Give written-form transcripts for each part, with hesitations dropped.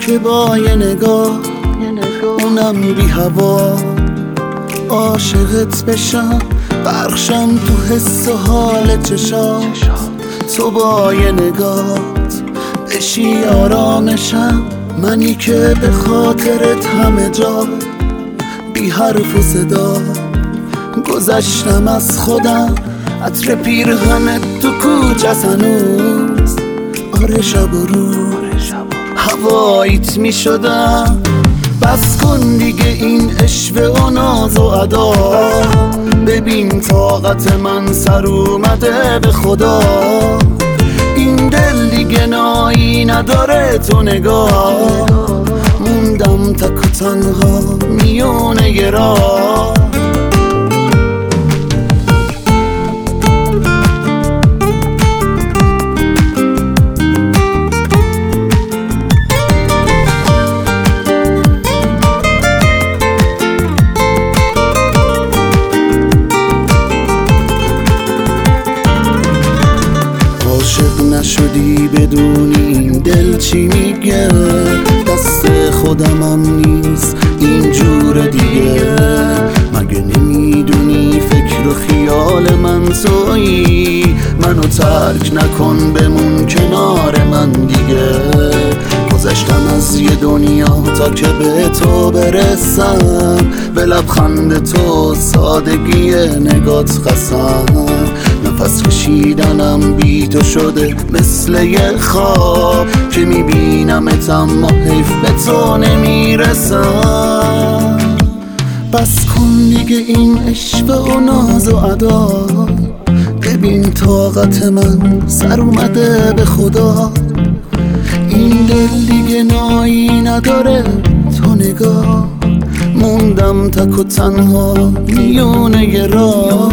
که با یه نگاه اونم بی هوا عاشقت بشم، بخشم تو حس و حال چشام، تو با یه نگاهت بشی آرامشم، منی که به خاطرت همه جا بی حرف و صدا گذشتم از خودم، عطر پیرهنت تو کوچه هنوز آره شب و روز هواییت می شدم. بس کن دیگه این عشق و ناز و ادا، ببین طاقت من سر اومده به خدا، این دل دیگه نایی نداره تو نگاه، موندم تک و تنها میونه ی راه. نشدی بدونی این دل چی میگه، دست خودمم نیست اینجور دیگه، مگه نمیدونی فکر و خیال من تویی، منو ترک نکن بمون کنار من دیگه، گذشتم از یه دنیا تا که به تو برسم، به لبخند تو سادگی نگات قسم، نفس کشیدنم بی تو شده مثل یه خواب که میبینمت اما حیف به تو نمیرسم. بس کن دیگه این عشق و ناز و ادا، ببین طاقت من سر اومده به خدا، این دل دیگه نایی نداره تو نگاه، موندم تک و تنها میونه ی راه.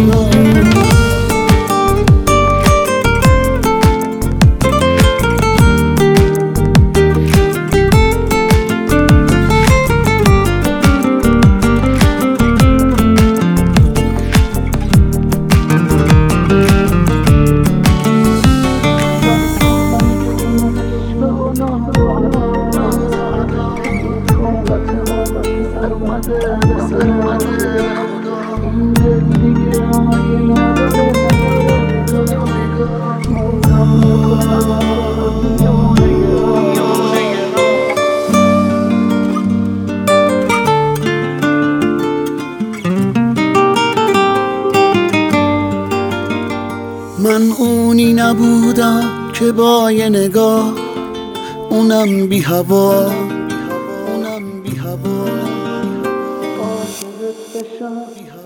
من اونی نبودم که با یه نگاه اونم بی هوا عاشقت بشم.